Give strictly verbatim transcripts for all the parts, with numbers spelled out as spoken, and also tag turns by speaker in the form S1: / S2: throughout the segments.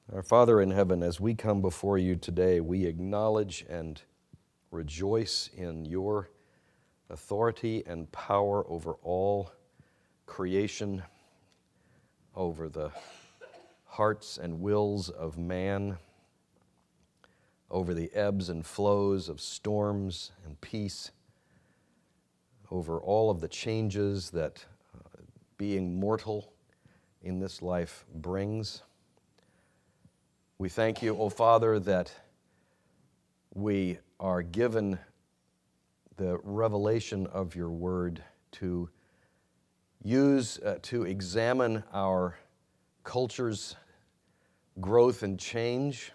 S1: Our Father in heaven, as we come before you today, we acknowledge and rejoice in your authority and power over all creation, over the hearts and wills of man, over the ebbs and flows of storms and peace, over all of the changes that uh, being mortal in this life brings. We thank you, O Father, that we are given the revelation of your word to use, uh, to examine our culture's growth and change.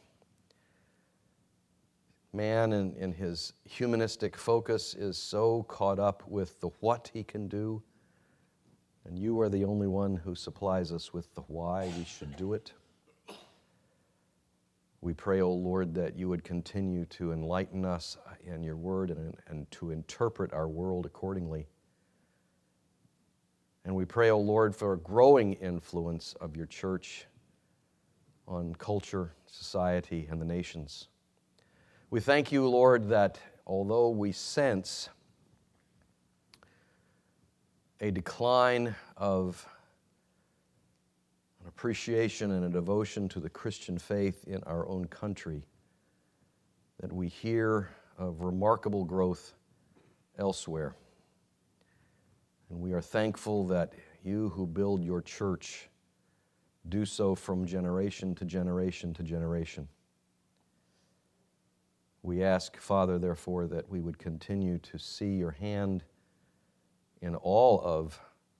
S1: Man in, in his humanistic focus is so caught up with the what he can do, and you are the only one who supplies us with the why we should do it. We pray, O Lord, that you would continue to enlighten us in your word and, and to interpret our world accordingly. And we pray, O Lord, for a growing influence of your church on culture, society, and the nations. We thank you, Lord, that although we sense a decline of an appreciation and a devotion to the Christian faith in our own country, that we hear of remarkable growth elsewhere. And we are thankful that you who build your church do so from generation to generation to generation. We ask, Father, therefore, that we would continue to see your hand in all of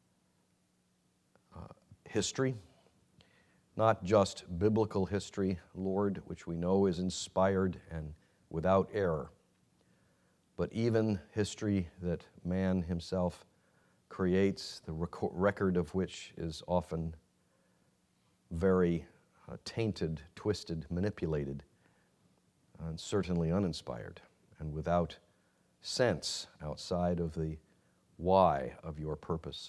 S1: uh, history, not just biblical history, Lord, which we know is inspired and without error, but even history that man himself creates, the rec- record of which is often very uh, tainted, twisted, manipulated, and certainly uninspired, and without sense outside of the why of your purpose.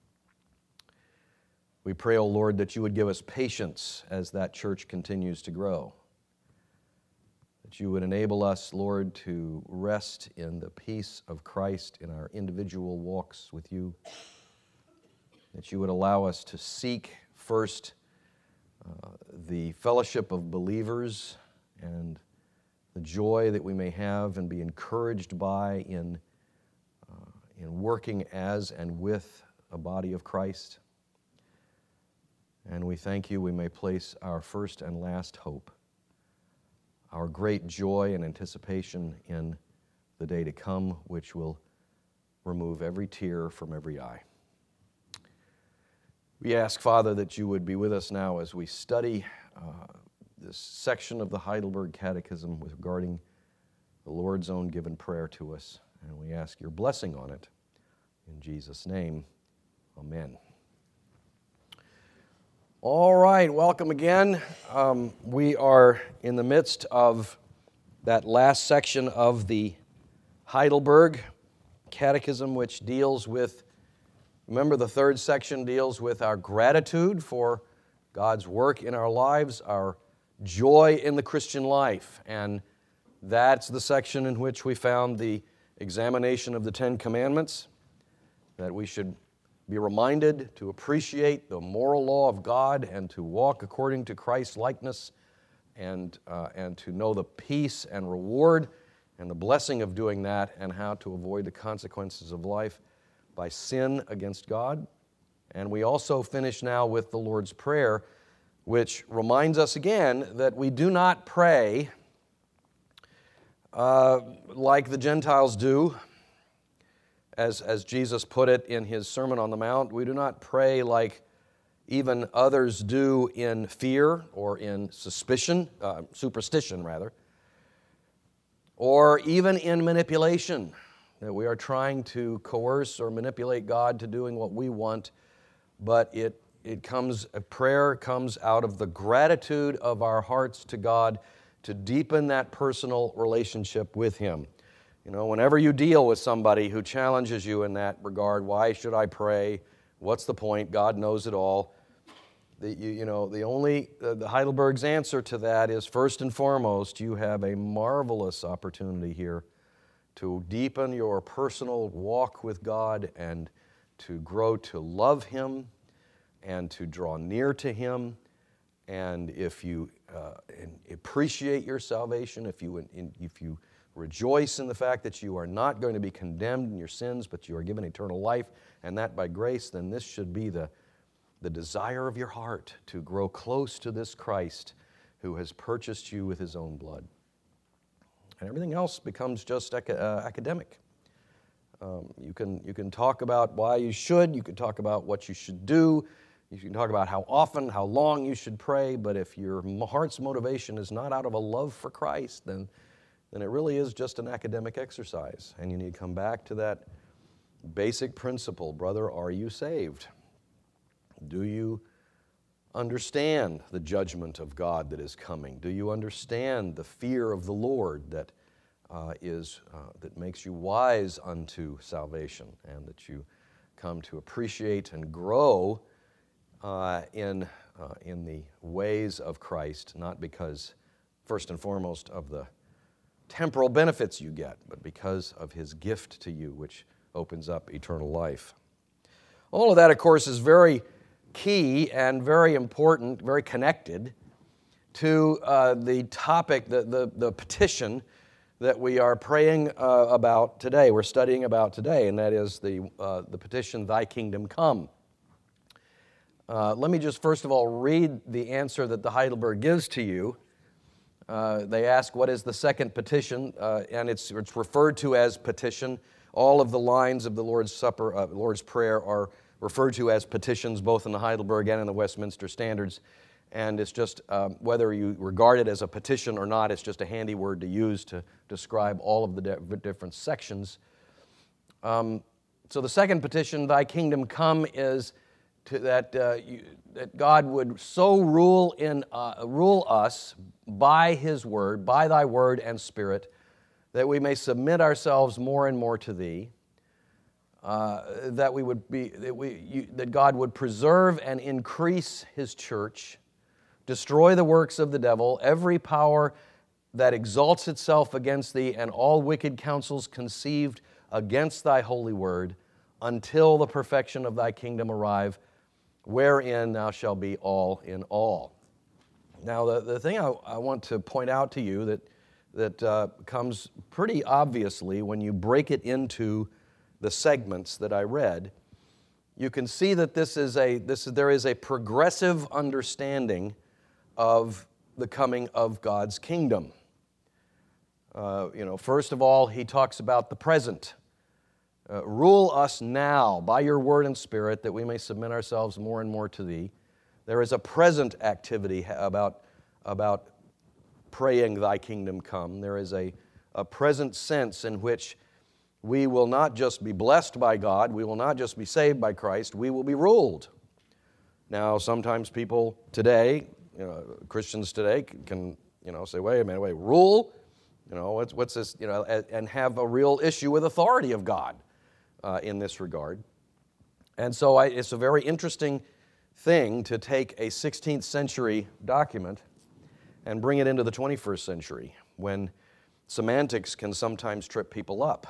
S1: We pray, O Lord, that you would give us patience as that church continues to grow, that you would enable us, Lord, to rest in the peace of Christ in our individual walks with you, that you would allow us to seek first uh, the fellowship of believers and the joy that we may have and be encouraged by in, uh, in working as and with a body of Christ. And we thank you we may place our first and last hope, our great joy and anticipation in the day to come, which will remove every tear from every eye. We ask, Father, that you would be with us now as we study uh, this section of the Heidelberg Catechism regarding the Lord's own given prayer to us. And we ask your blessing on it. In Jesus' name, amen. All right, welcome again. Um, we are in the midst of that last section of the Heidelberg Catechism, which deals with, remember the third section deals with our gratitude for God's work in our lives, our joy in the Christian life. And that's the section in which we found the examination of the Ten Commandments, that we should be reminded to appreciate the moral law of God and to walk according to Christ's likeness and, uh, and to know the peace and reward and the blessing of doing that and how to avoid the consequences of life by sin against God. And we also finish now with the Lord's Prayer, which reminds us again that we do not pray uh, like the Gentiles do. As, as Jesus put it in his Sermon on the Mount, we do not pray like even others do in fear or in suspicion, uh, superstition rather, or even in manipulation, that we are trying to coerce or manipulate God to doing what we want, but it, it comes, a prayer comes out of the gratitude of our hearts to God to deepen that personal relationship with Him. You know, whenever you deal with somebody who challenges you in that regard, why should I pray? What's the point? God knows it all. the, you, you know, the only, uh, the Heidelberg's answer to that is, first and foremost, you have a marvelous opportunity here to deepen your personal walk with God and to grow to love Him and to draw near to Him. And if you uh, appreciate your salvation, if you, if you rejoice in the fact that you are not going to be condemned in your sins, but you are given eternal life, and that by grace, then this should be the, the desire of your heart to grow close to this Christ who has purchased you with His own blood. And everything else becomes just ac- uh, academic. Um, you can, you can talk about why you should, you can talk about what you should do, you can talk about how often, how long you should pray, but if your heart's motivation is not out of a love for Christ, then, then it really is just an academic exercise. And you need to come back to that basic principle. Brother, are you saved? Do you understand the judgment of God that is coming? Do you understand the fear of the Lord that uh, is uh, that makes you wise unto salvation, and that you come to appreciate and grow uh, in uh, in the ways of Christ, not because first and foremost of the temporal benefits you get, but because of His gift to you, which opens up eternal life. All of that, of course, is very key and very important, very connected to uh, the topic, the, the, the petition that we are praying uh, about today, we're studying about today, and that is the, uh, the petition, Thy Kingdom Come. Uh, let me just first of all read the answer that the Heidelberg gives to you. Uh, they ask, what is the second petition? Uh, and it's, it's referred to as petition. All of the lines of the Lord's Supper, uh, Lord's Prayer are referred to as petitions, both in the Heidelberg and in the Westminster Standards. And it's just, um, whether you regard it as a petition or not, it's just a handy word to use to describe all of the de- different sections. Um, so the second petition, Thy Kingdom Come, is to that, uh, you, that God would so rule, in, uh, rule us by His Word, by Thy Word and Spirit, that we may submit ourselves more and more to Thee, uh, that we would be, that, we, you, that God would preserve and increase His church, destroy the works of the devil, every power that exalts itself against Thee, and all wicked counsels conceived against Thy holy word, until the perfection of Thy kingdom arrive, wherein Thou shalt be all in all. Now, the, the thing I, I want to point out to you that, that uh, comes pretty obviously when you break it into the segments that I read, you can see that this is a, this, there is a progressive understanding of the coming of God's kingdom. Uh, you know, first of all, he talks about the present. Uh, Rule us now by your word and spirit, that we may submit ourselves more and more to Thee. There is a present activity about, about praying Thy kingdom come. There is a, a present sense in which we will not just be blessed by God, we will not just be saved by Christ, we will be ruled. Now, sometimes people today, you know, Christians today can, you know, say, wait a minute, wait, rule? You know, what's, what's this, you know, and have a real issue with authority of God uh, in this regard. And so I, it's a very interesting thing to take a sixteenth century document and bring it into the twenty-first century, when semantics can sometimes trip people up.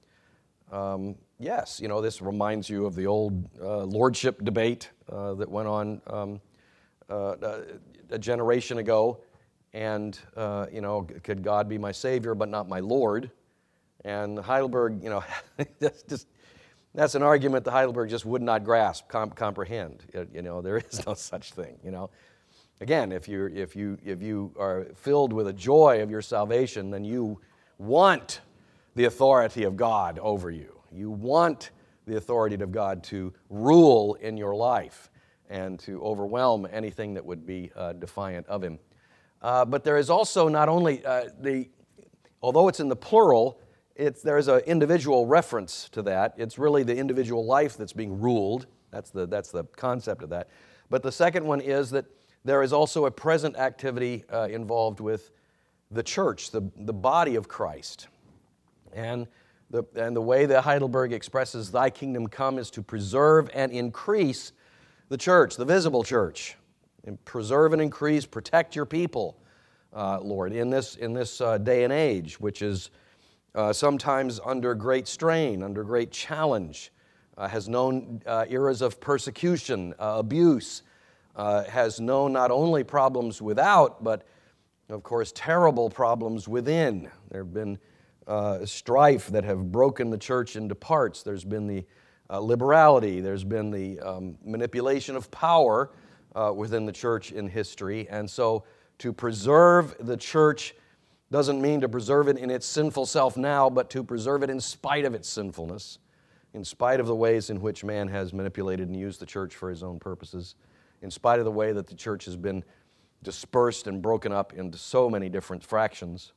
S1: Um, yes, you know, this reminds you of the old uh, lordship debate uh, that went on um, uh, a generation ago, and, uh, you know, could God be my Savior but not my Lord? And Heidelberg, you know, that's just, that's an argument that Heidelberg just would not grasp, comp- comprehend. You know, there is no such thing, you know. Again, if you if you if you are filled with a joy of your salvation, then you want the authority of God over you. You want the authority of God to rule in your life and to overwhelm anything that would be uh, defiant of Him. Uh, but there is also not only uh, the, although it's in the plural, it's, there is an individual reference to that. It's really the individual life that's being ruled. That's the, that's the concept of that. But the second one is that there is also a present activity uh, involved with the church, the, the body of Christ. And the, and the way that Heidelberg expresses Thy kingdom come is to preserve and increase the church, the visible church. And preserve and increase, protect your people, uh, Lord, in this, in this uh, day and age, which is uh, sometimes under great strain, under great challenge, uh, has known uh, eras of persecution, uh, abuse, uh, has known not only problems without, but of course, terrible problems within. There have been uh, strife that have broken the church into parts. There's been the uh, liberality. There's been the um, manipulation of power uh, within the church in history. And so to preserve the church doesn't mean to preserve it in its sinful self now, but to preserve it in spite of its sinfulness, in spite of the ways in which man has manipulated and used the church for his own purposes, in spite of the way that the church has been dispersed and broken up into so many different fractions,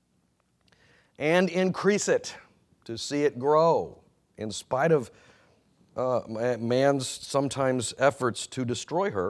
S1: and increase it, to see it grow, in spite of uh, man's sometimes efforts to destroy her,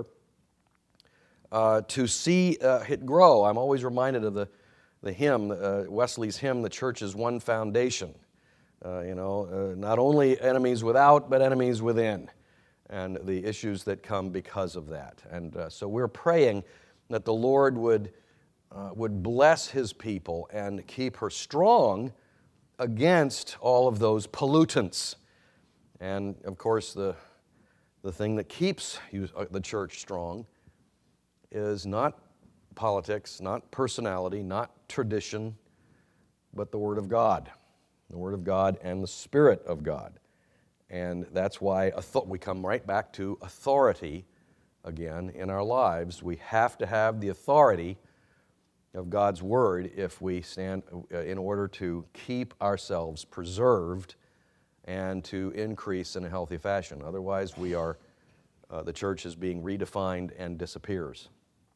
S1: uh, to see uh, it grow. I'm always reminded of the, the hymn, uh, Wesley's hymn, "The Church is One Foundation." Uh, you know, uh, not only enemies without, but enemies within, and the issues that come because of that. And uh, so we're praying that the Lord would, uh, would bless His people and keep her strong against all of those pollutants. And of course, the, the thing that keeps you, uh, the church strong is not politics, not personality, not tradition, but the Word of God. The Word of God and the Spirit of God. And that's why we come right back to authority again in our lives. We have to have the authority of God's Word if we stand in order to keep ourselves preserved and to increase in a healthy fashion. Otherwise, we are uh, the church is being redefined and disappears.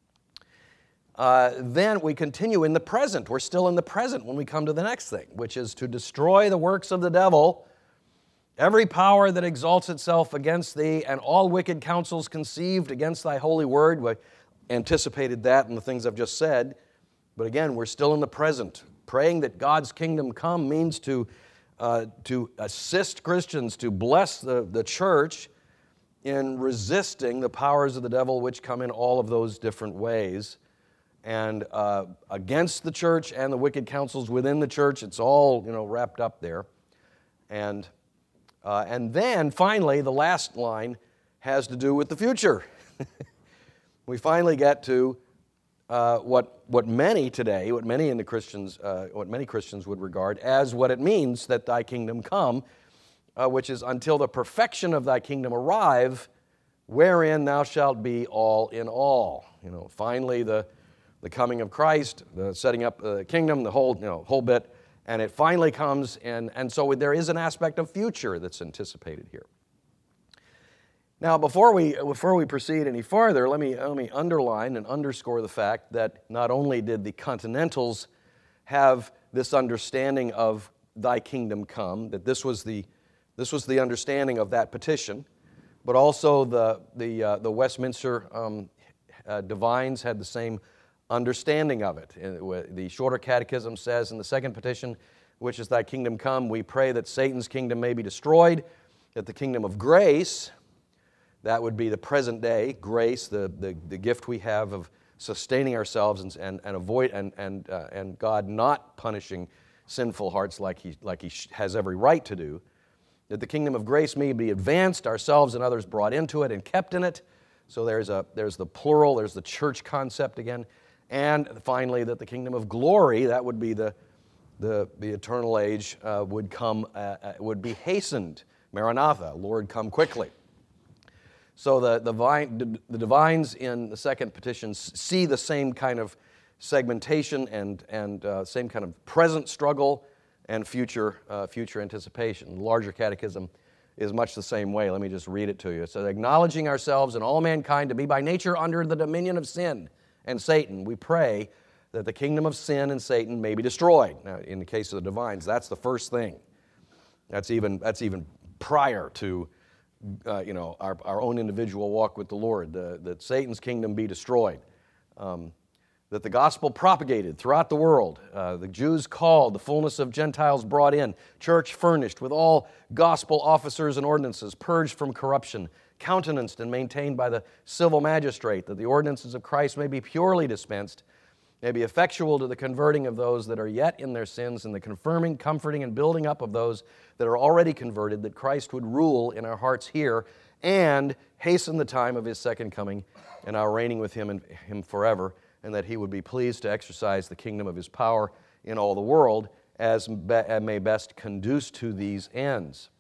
S1: Uh, then we continue in the present. We're still in the present when we come to the next thing, which is to destroy the works of the devil, every power that exalts itself against thee, and all wicked counsels conceived against thy holy word. We anticipated that in the things I've just said. But again, we're still in the present. Praying that God's kingdom come means to, uh, to assist Christians to bless the, the church in resisting the powers of the devil, which come in all of those different ways. And uh, against the church and the wicked counsels within the church, it's all, you know, wrapped up there. And Uh, and then, finally, the last line has to do with the future. We finally get to uh, what what many today, what many in the Christians, uh, what many Christians would regard as what it means that Thy kingdom come, uh, which is until the perfection of Thy kingdom arrive, wherein Thou shalt be all in all. You know, finally, the the coming of Christ, the setting up the kingdom, the whole you know whole bit. And it finally comes, and, and so there is an aspect of future that's anticipated here. Now, before we before we proceed any farther, let me, let me underline and underscore the fact that not only did the Continentals have this understanding of Thy kingdom come, that this was the this was the understanding of that petition, but also the the uh, the Westminster um, uh, divines had the same understanding of it. The Shorter Catechism says in the second petition, which is Thy kingdom come, we pray that Satan's kingdom may be destroyed, that the kingdom of grace, that would be the present day grace, the, the, the gift we have of sustaining ourselves and, and, and avoid and and uh, and God not punishing sinful hearts like He like He has every right to do, that the kingdom of grace may be advanced, ourselves and others brought into it and kept in it. So there's a there's the plural, there's the church concept again. And finally, that the kingdom of glory, that would be the, the, the eternal age, uh, would come, uh, uh, would be hastened. Maranatha, Lord, come quickly. So the, the, divine, the divines in the second petition see the same kind of segmentation and, and uh, same kind of present struggle and future, uh, future anticipation. The larger catechism is much the same way. Let me just read it to you. It says, acknowledging ourselves and all mankind to be by nature under the dominion of sin and Satan, we pray that the kingdom of sin and Satan may be destroyed. Now, in the case of the divines, that's the first thing. That's even that's even prior to uh, you know our, our own individual walk with the Lord. The, that Satan's kingdom be destroyed. Um, that the gospel propagated throughout the world. Uh, the Jews called, the fullness of Gentiles brought in, church furnished with all gospel officers and ordinances, purged from corruption, countenanced and maintained by the civil magistrate, that the ordinances of Christ may be purely dispensed, may be effectual to the converting of those that are yet in their sins, and the confirming, comforting, and building up of those that are already converted, that Christ would rule in our hearts here, and hasten the time of his second coming, and our reigning with him and him forever, and that he would be pleased to exercise the kingdom of his power in all the world, as may best conduce to these ends.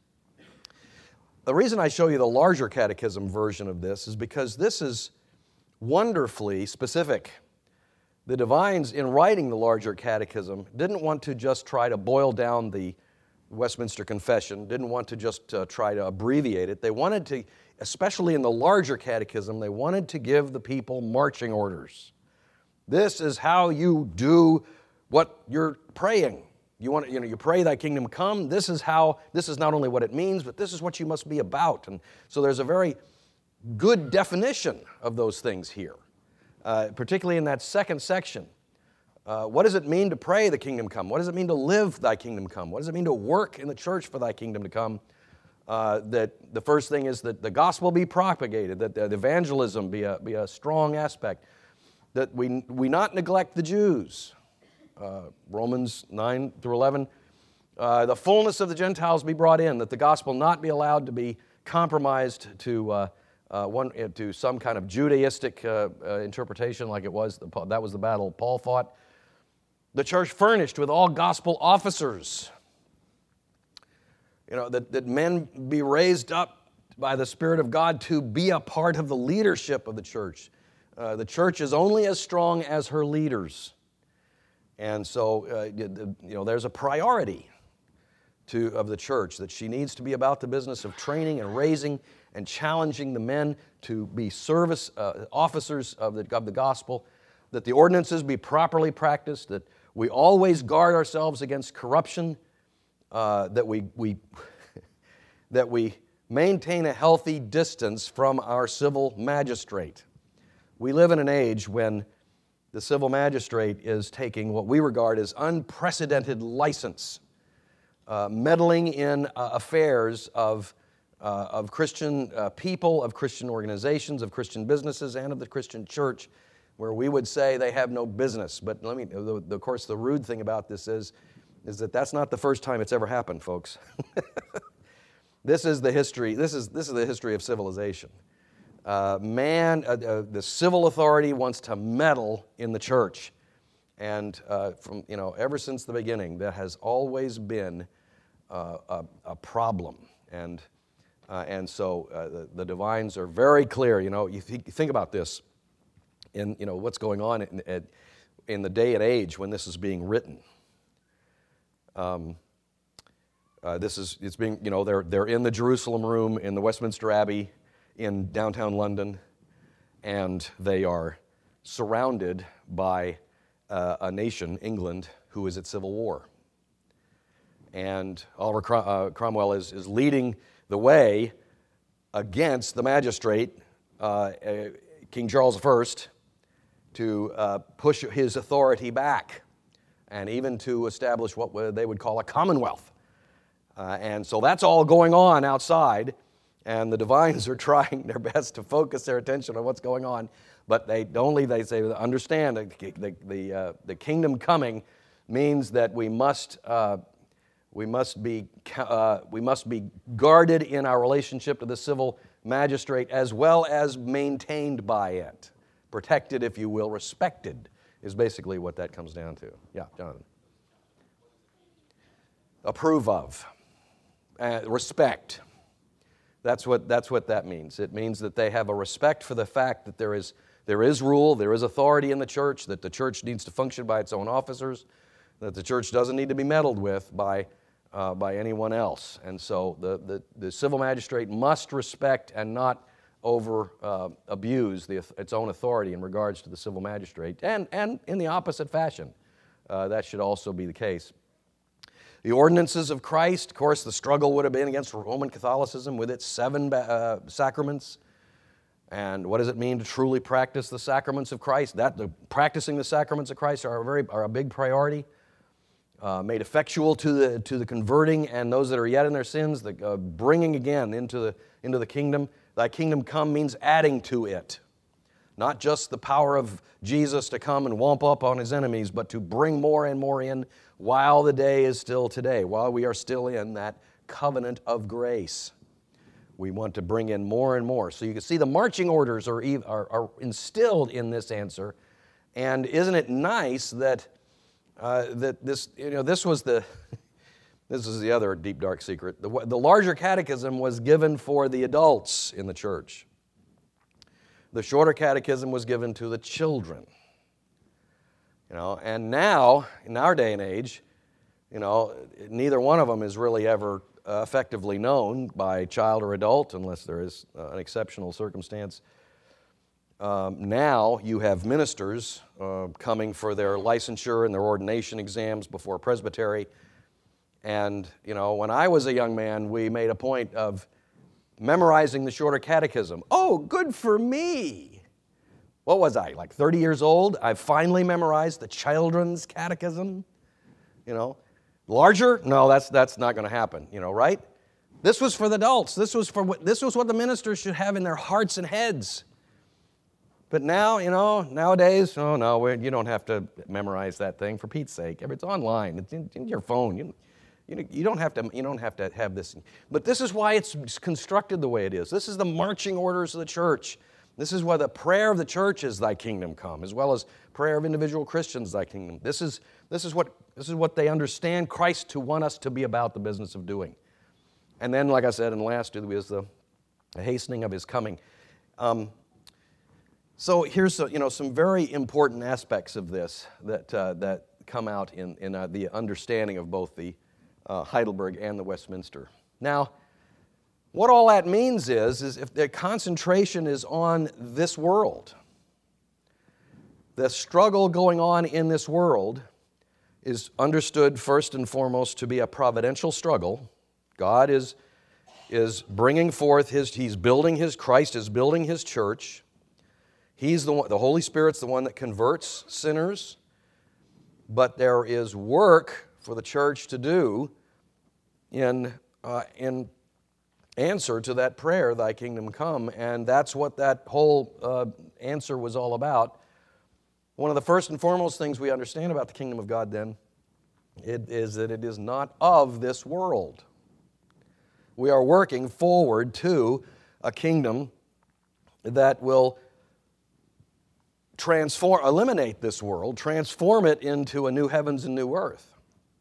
S1: The reason I show you the larger catechism version of this is because this is wonderfully specific. The divines, in writing the larger catechism, didn't want to just try to boil down the Westminster Confession, didn't want to just uh, try to abbreviate it. They wanted to, especially in the larger catechism, they wanted to give the people marching orders. This is how you do what you're praying. You want, you know, you pray thy kingdom come. This is how, this is not only what it means, but this is what you must be about. And so there's a very good definition of those things here. Uh, particularly in that second section. Uh, what does it mean to pray the kingdom come? What does it mean to live thy kingdom come? What does it mean to work in the church for thy kingdom to come? Uh, that the first thing is that the gospel be propagated, that the evangelism be a, be a strong aspect, that we, we not neglect the Jews. Uh, Romans nine through eleven, uh, the fullness of the Gentiles be brought in, that the gospel not be allowed to be compromised to uh, Uh, one to some kind of Judaistic uh, uh, interpretation, like it was. The, that was the battle Paul fought. The church furnished with all gospel officers. You know, that, that men be raised up by the Spirit of God to be a part of the leadership of the church. Uh, the church is only as strong as her leaders. And so, uh, you know, there's a priority to, of the church, that she needs to be about the business of training and raising and challenging the men to be service uh, officers of the, of the gospel, that the ordinances be properly practiced, that we always guard ourselves against corruption, uh, that we, we that we maintain a healthy distance from our civil magistrate. We live in an age when the civil magistrate is taking what we regard as unprecedented license, uh, meddling in uh, affairs of Uh, of Christian uh, people, of Christian organizations, of Christian businesses, and of the Christian church, where we would say they have no business. But let me, the, the, of course, the rude thing about this is, is that that's not the first time it's ever happened, folks. This is the history. This is this is the history of civilization. Uh, man, uh, uh, the civil authority wants to meddle in the church, and uh, from you know ever since the beginning, that has always been uh, a, a problem. And Uh, and so uh, the, the divines are very clear. You know, you, th- you think about this in, you know, what's going on in, in the day and age when this is being written. Um, uh, this is, it's being, you know, they're, they're in the Jerusalem room in the Westminster Abbey in downtown London, and they are surrounded by uh, a nation, England, who is at civil war. And Oliver Crom- uh, Cromwell is, is leading the way against the magistrate, uh, uh, King Charles the First, to uh, push his authority back, and even to establish what they would call a commonwealth. Uh, and so that's all going on outside, and the divines are trying their best to focus their attention on what's going on, but they only, they say, understand that the, the, uh, the kingdom coming means that we must uh, We must be uh, we must be guarded in our relationship to the civil magistrate, as well as maintained by it, protected, if you will, respected, is basically what that comes down to. Yeah, Jonathan. Approve of, uh, respect. That's what that's what that means. It means that they have a respect for the fact that there is there is rule, there is authority in the church, that the church needs to function by its own officers, that the church doesn't need to be meddled with by uh, by anyone else. And so the, the, the civil magistrate must respect and not over uh, abuse the, its own authority in regards to the civil magistrate, and, and in the opposite fashion. Uh, that should also be the case. The ordinances of Christ, of course, the struggle would have been against Roman Catholicism with its seven uh, sacraments. And what does it mean to truly practice the sacraments of Christ? That the, practicing the sacraments of Christ are a very are a big priority. Uh, made effectual to the to the converting and those that are yet in their sins, the uh, bringing again into the into the kingdom. Thy kingdom come means adding to it. Not just the power of Jesus to come and whomp up on his enemies, but to bring more and more in while the day is still today, while we are still in that covenant of grace. We want to bring in more and more. So you can see the marching orders are, are, are instilled in this answer. And isn't it nice that uh, that this, you know, this was the, this is the other deep, dark secret. The, the larger catechism was given for the adults in the church. The shorter catechism was given to the children. You know, and now, in our day and age, you know, neither one of them is really ever uh, effectively known by child or adult, unless there is uh, an exceptional circumstance. Um, now you have ministers uh, coming for their licensure and their ordination exams before presbytery. And, you know, when I was a young man, we made a point of memorizing the shorter catechism. Oh, good for me. What was I, like thirty years old? I finally memorized the children's catechism. You know, larger? No, that's that's not going to happen, you know, right? This was for the adults. This was for what this was what the ministers should have in their hearts and heads. But now, you know, nowadays, oh no, you don't have to memorize that thing, for Pete's sake. It's online. It's in, in your phone. You, you, you don't have to. You don't have to have this. But this is why it's constructed the way it is. This is the marching orders of the church. This is why the prayer of the church is "Thy kingdom come," as well as prayer of individual Christians, "Thy kingdom." This is this is what this is what they understand Christ to want us to be about the business of doing. And then, like I said, and last is the, the hastening of His coming. Um, So here's a, you know some very important aspects of this that uh, that come out in in uh, the understanding of both the uh, Heidelberg and the Westminster. Now, what all that means is is if the concentration is on this world, the struggle going on in this world is understood first and foremost to be a providential struggle. God is is bringing forth His He's building His Christ is building His church. He's the one, the Holy Spirit's the one that converts sinners, but there is work for the church to do in, uh, in answer to that prayer, "Thy kingdom come," and that's what that whole uh, answer was all about. One of the first and foremost things we understand about the kingdom of God then it is that it is not of this world. We are working forward to a kingdom that will transform, eliminate this world, transform it into a new heavens and new earth.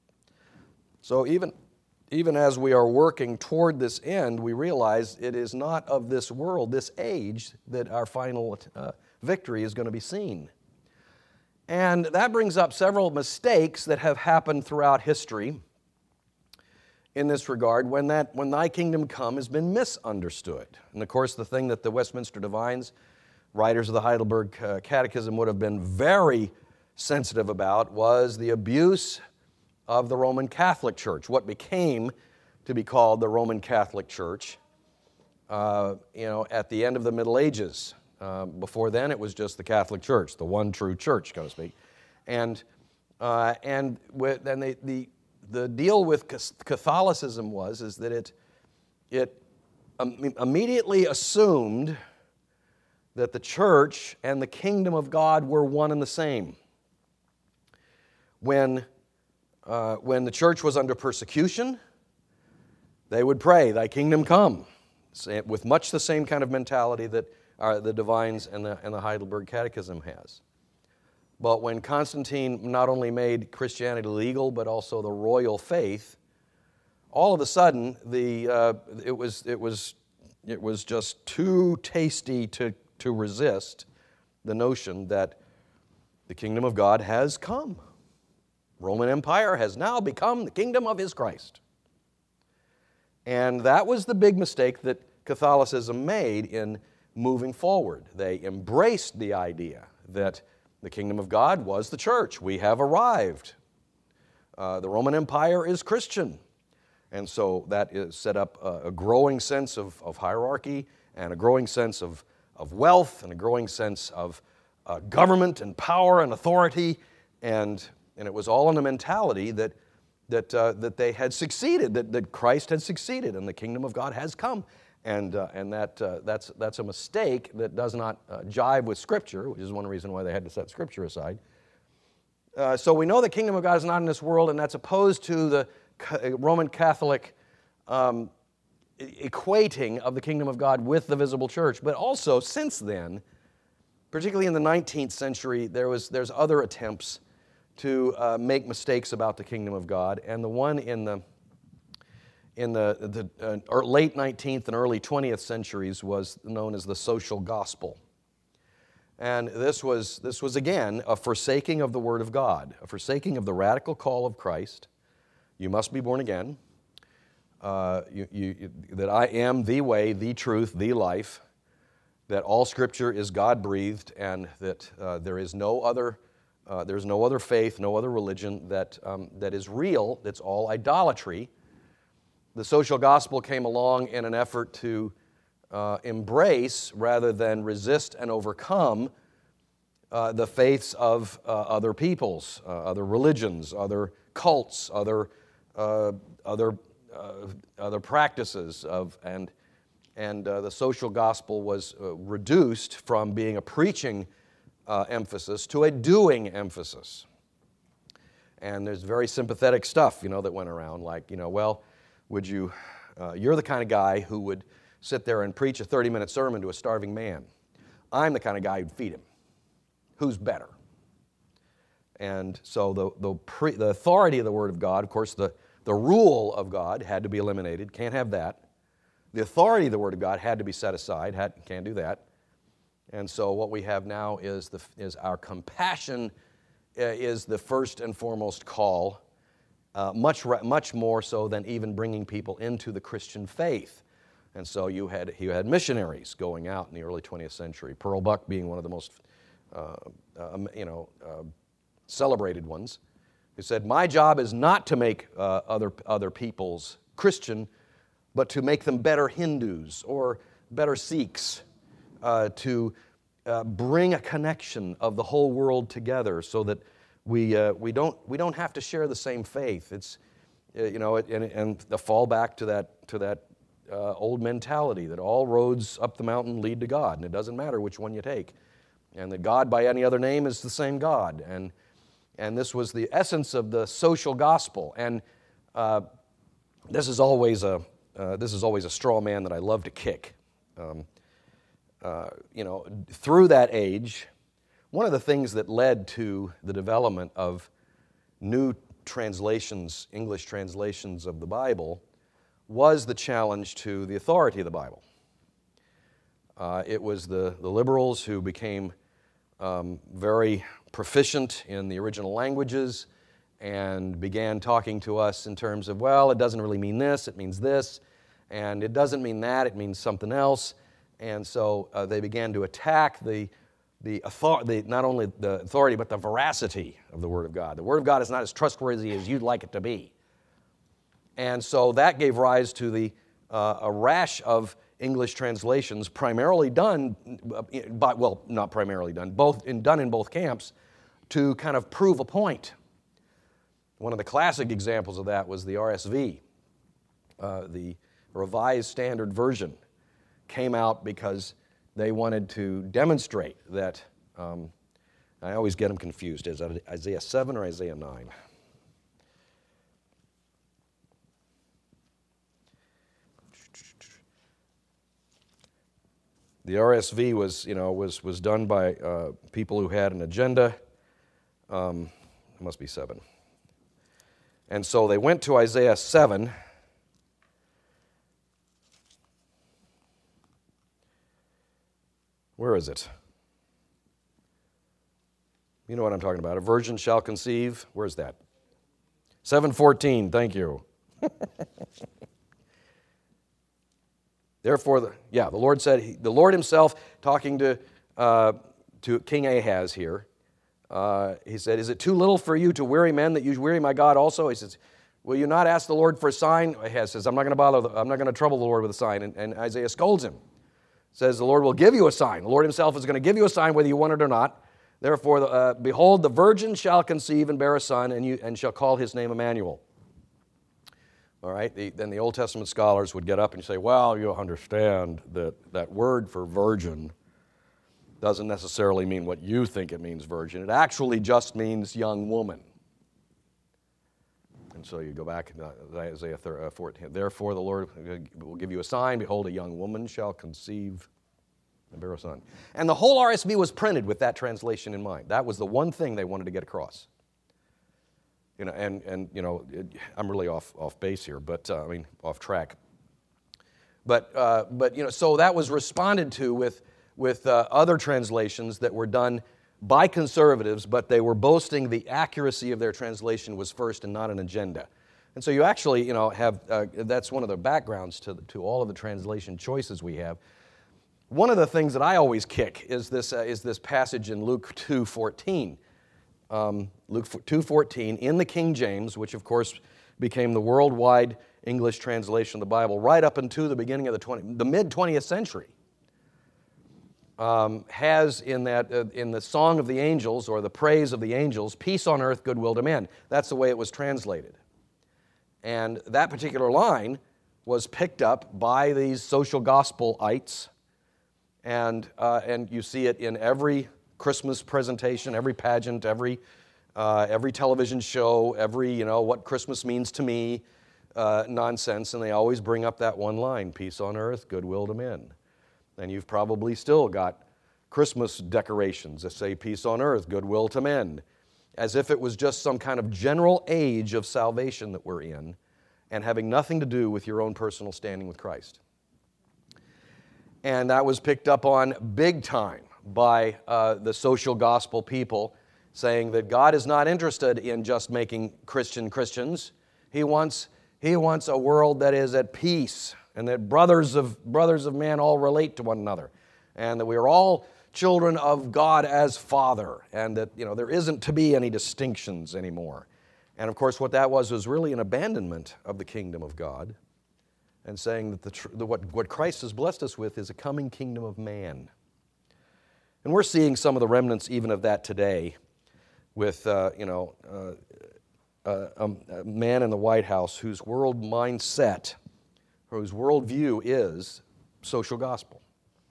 S1: So even, even as we are working toward this end, we realize it is not of this world, this age, that our final uh, victory is going to be seen. And that brings up several mistakes that have happened throughout history in this regard when that when "Thy kingdom come" has been misunderstood. And of course, the thing that the Westminster Divines, writers of the Heidelberg uh, Catechism, would have been very sensitive about was the abuse of the Roman Catholic Church, what became to be called the Roman Catholic Church, uh, you know, at the end of the Middle Ages. Uh, before then, it was just the Catholic Church, the one true church, so to speak. And uh, and with, then they, the the deal with Catholicism was is that it it um, immediately assumed that the church and the kingdom of God were one and the same. When, uh, when the church was under persecution, they would pray, "Thy kingdom come," with much the same kind of mentality that uh, the Divines and the, and the Heidelberg Catechism has. But when Constantine not only made Christianity legal, but also the royal faith, all of a sudden the uh, it was it was it was just too tasty to to resist the notion that the kingdom of God has come. Roman Empire has now become the kingdom of His Christ. And that was the big mistake that Catholicism made in moving forward. They embraced the idea that the kingdom of God was the church. We have arrived. Uh, the Roman Empire is Christian. And so that is set up a, a growing sense of, of hierarchy and a growing sense of, of wealth and a growing sense of uh, government and power and authority. And, and it was all in the mentality that, that, uh, that they had succeeded, that, that Christ had succeeded and the kingdom of God has come. And, uh, and that, uh, that's, that's a mistake that does not uh, jive with Scripture, which is one reason why they had to set Scripture aside. Uh, so we know the kingdom of God is not in this world, and that's opposed to the Roman Catholic um, equating of the kingdom of God with the visible church. But also, since then, particularly in the nineteenth century, there was there's other attempts to uh, make mistakes about the kingdom of God, and the one in the in the, the uh, late nineteenth and early twentieth centuries was known as the social gospel. And this was, this was again, a forsaking of the Word of God, a forsaking of the radical call of Christ. You must be born again. Uh, you, you, that I am the way, the truth, the life, that all Scripture is God-breathed, and that uh, there is no other, uh, there's no other faith, no other religion that, um, that is real, that's all idolatry. The social gospel came along in an effort to uh, embrace rather than resist and overcome uh, the faiths of uh, other peoples, uh, other religions, other cults, other uh, other uh, other practices of and and uh, the social gospel was uh, reduced from being a preaching uh, emphasis to a doing emphasis. And there's very sympathetic stuff, you know, that went around, like, you know, well, would you? Uh, you're the kind of guy who would sit there and preach a thirty-minute sermon to a starving man. I'm the kind of guy who'd feed him. Who's better? And so the the, pre, the authority of the Word of God, of course, the, the rule of God had to be eliminated. Can't have that. The authority of the Word of God had to be set aside. Had, can't do that. And so what we have now is the is our compassion uh, is the first and foremost call, uh, much much more so than even bringing people into the Christian faith. And so you had you had missionaries going out in the early twentieth century. Pearl Buck being one of the most uh, uh, you know uh, celebrated ones, who said, "My job is not to make uh, other other peoples Christian, but to make them better Hindus or better Sikhs, uh, to uh, bring a connection of the whole world together, so that we uh, we don't we don't have to share the same faith." It's uh, you know, it, and, and the fallback to that to that. Uh, old mentality that all roads up the mountain lead to God, and it doesn't matter which one you take, and that God by any other name is the same God, and and this was the essence of the social gospel. And uh, this is always a uh, this is always a straw man that I love to kick. Um, uh, you know, through that age, one of the things that led to the development of new translations, English translations of the Bible, was the challenge to the authority of the Bible. Uh, it was the, the liberals who became um, very proficient in the original languages and began talking to us in terms of, well, it doesn't really mean this, it means this, and it doesn't mean that, it means something else. And so uh, they began to attack the, the, author- the not only the authority, but the veracity of the Word of God. The Word of God is not as trustworthy as you'd like it to be. And so that gave rise to the uh, a rash of English translations, primarily done by, well, not primarily done, both in, done in both camps, to kind of prove a point. One of the classic examples of that was the R S V, uh, the Revised Standard Version, came out because they wanted to demonstrate that. Um, I always get them confused. Is that Isaiah seven or Isaiah nine? The R S V was, you know, was was done by uh, people who had an agenda. Um, it must be seven. And so they went to Isaiah seven. Where is it? You know what I'm talking about. A virgin shall conceive. Where's that? seven fourteen. Thank you. Therefore, the, yeah, the Lord said, he, the Lord himself, talking to uh, to King Ahaz here, uh, he said, "Is it too little for you to weary men that you weary my God also?" He says, "Will you not ask the Lord for a sign?" Ahaz says, "I'm not going to bother. The, I'm not going to trouble the Lord with a sign." And, and Isaiah scolds him. Says, "The Lord will give you a sign. The Lord himself is going to give you a sign whether you want it or not. Therefore, uh, behold, the virgin shall conceive and bear a son, and you and shall call his name Emmanuel." All right, the, then the Old Testament scholars would get up and say, well, you understand that that word for virgin doesn't necessarily mean what you think it means, virgin. It actually just means young woman. And so you go back to Isaiah fourteen. Therefore the Lord will give you a sign. Behold, a young woman shall conceive and bear a son. And the whole R S V was printed with that translation in mind. That was the one thing they wanted to get across. You know, and, and you know, it, I'm really off, off base here, but, uh, I mean, off track. But, uh, but, you know, so that was responded to with, with uh, other translations that were done by conservatives, but they were boasting the accuracy of their translation was first and not an agenda. And so you actually, you know, have, uh, that's one of the backgrounds to, to all of the translation choices we have. One of the things that I always kick is this, uh, is this passage in Luke two fourteen. Um, Luke two fourteen in the King James, which of course became the worldwide English translation of the Bible right up into the beginning of the twenty, the mid twentieth century, um, has in that uh, in the Song of the Angels or the Praise of the Angels, peace on earth, goodwill to men. That's the way it was translated, and that particular line was picked up by these social gospelites, and uh, and you see it in every Christmas presentation, every pageant, every uh, every television show, every, you know, what Christmas means to me uh, nonsense, and they always bring up that one line, peace on earth, goodwill to men. And you've probably still got Christmas decorations that say peace on earth, goodwill to men, as if it was just some kind of general age of salvation that we're in and having nothing to do with your own personal standing with Christ. And that was picked up on big time by uh, the social gospel people, saying that God is not interested in just making Christian Christians. He wants, he wants a world that is at peace, and that brothers of, brothers of man all relate to one another, and that we are all children of God as Father, and that, you know, there isn't to be any distinctions anymore. And of course what that was was really an abandonment of the kingdom of God, and saying that the, tr- the, what, what Christ has blessed us with is a coming kingdom of man. And we're seeing some of the remnants even of that today with, uh, you know, uh, uh, a man in the White House whose world mindset, or whose worldview is social gospel.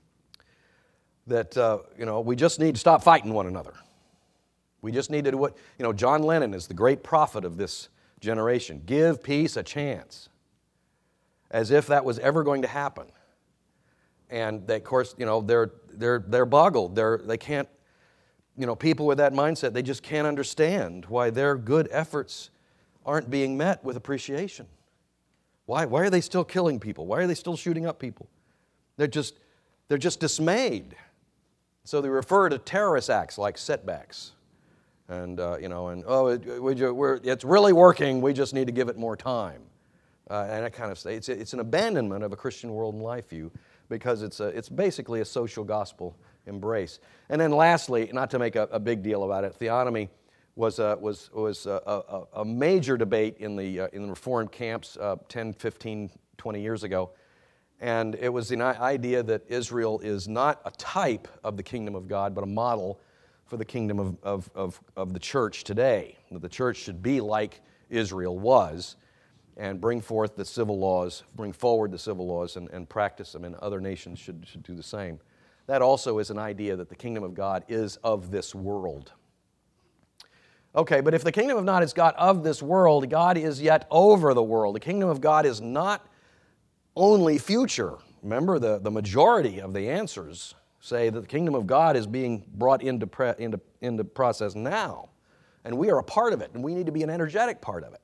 S1: That, uh, you know, we just need to stop fighting one another. We just need to do what, you know, John Lennon is the great prophet of this generation. Give peace a chance. As if that was ever going to happen. And they, of course, you know, they're they're they're boggled. They're they can't, you know, people with that mindset, they just can't understand why their good efforts aren't being met with appreciation. Why why are they still killing people? Why are they still shooting up people? They're just they're just dismayed. So they refer to terrorist acts like setbacks, and uh, you know, and oh, it, we, we're, it's really working. We just need to give it more time, uh, and that kind of stuff. It's it's an abandonment of a Christian world and life view, because it's a, it's basically a social gospel embrace. And then lastly, not to make a, a big deal about it, theonomy was a, was, was a, a, a major debate in the, uh, in the Reformed camps uh, ten, fifteen, twenty years ago. And it was the idea that Israel is not a type of the kingdom of God, but a model for the kingdom of, of, of, of the church today. That the church should be like Israel was, and bring forth the civil laws, bring forward the civil laws and, and practice them, and other nations should, should do the same. That also is an idea that the kingdom of God is of this world. Okay, but if the kingdom of God is God of this world, God is yet over the world. The kingdom of God is not only future. Remember, the, the majority of the answers say that the kingdom of God is being brought into, pre, into, into process now. And we are a part of it, and we need to be an energetic part of it.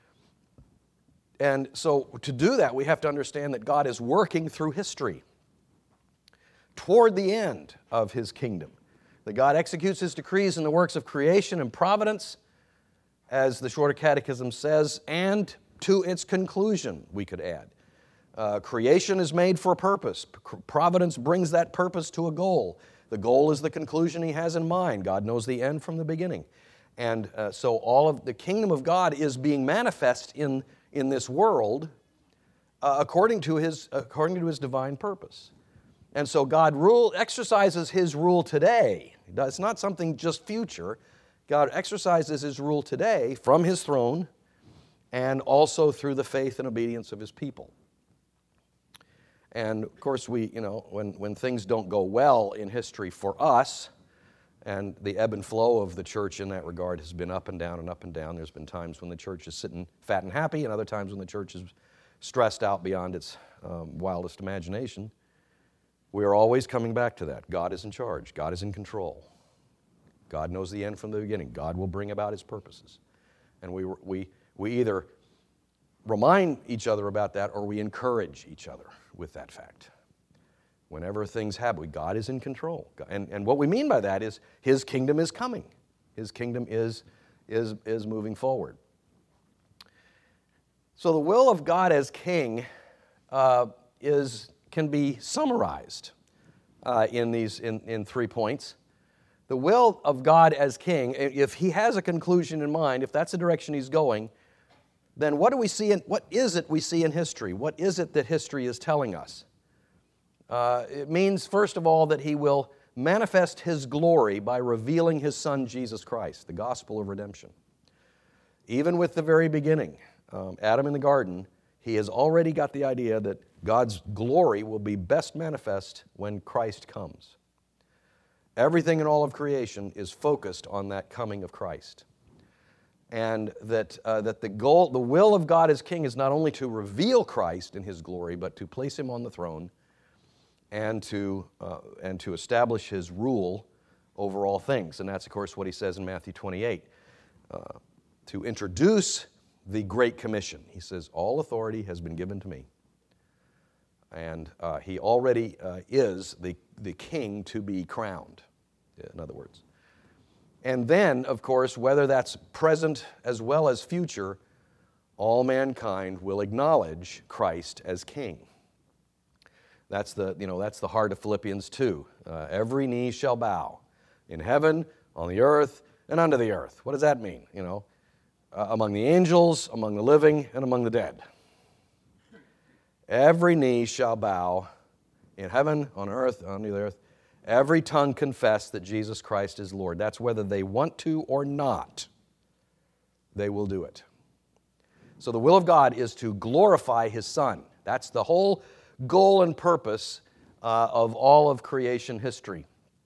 S1: And so to do that, we have to understand that God is working through history toward the end of His kingdom. That God executes His decrees in the works of creation and providence, as the Shorter Catechism says, and to its conclusion, we could add. Uh, creation is made for a purpose. Providence brings that purpose to a goal. The goal is the conclusion He has in mind. God knows the end from the beginning. And uh, so all of the kingdom of God is being manifest in in this world uh, according to his according to his divine purpose. And so God rule exercises His rule today. It's not something just future. God exercises His rule today from His throne and also through the faith and obedience of his people. And of course, we, you know, when, when things don't go well in history for us, and the ebb and flow of the church in that regard has been up and down and up and down. There's been times when the church is sitting fat and happy, and other times when the church is stressed out beyond its um, wildest imagination. We are always coming back to that. God is in charge. God is in control. God knows the end from the beginning. God will bring about his purposes. And we, we, we either remind each other about that or we encourage each other with that fact. Whenever things happen, God is in control. And, and what we mean by that is his kingdom is coming. His kingdom is, is, is moving forward. So the will of God as king uh, is, can be summarized uh, in, these, in, in three points. The will of God as king, if he has a conclusion in mind, if that's the direction he's going, then what do we see in, what is it we see in history? What is it that history is telling us? Uh, it means, first of all, that he will manifest his glory by revealing his Son, Jesus Christ, the gospel of redemption. Even with the very beginning, um, Adam in the garden, he has already got the idea that God's glory will be best manifest when Christ comes. Everything in all of creation is focused on that coming of Christ. And that, uh, that the goal, the will of God as king is not only to reveal Christ in his glory, but to place him on the throne and to, uh, and to establish his rule over all things. And that's, of course, what he says in Matthew twenty-eight. Uh, to introduce the Great Commission. He says, all authority has been given to me. And uh, he already uh, is the, the king to be crowned, in other words. And then, of course, whether that's present as well as future, all mankind will acknowledge Christ as king. That's the, you know, that's the heart of Philippians two. Uh, every knee shall bow in heaven, on the earth, and under the earth. What does that mean? You know, uh, among the angels, among the living, and among the dead. Every knee shall bow in heaven, on earth, under the earth. Every tongue confess that Jesus Christ is Lord. That's whether they want to or not. They will do it. So the will of God is to glorify his Son. That's the whole goal and purpose uh, of all of creation history.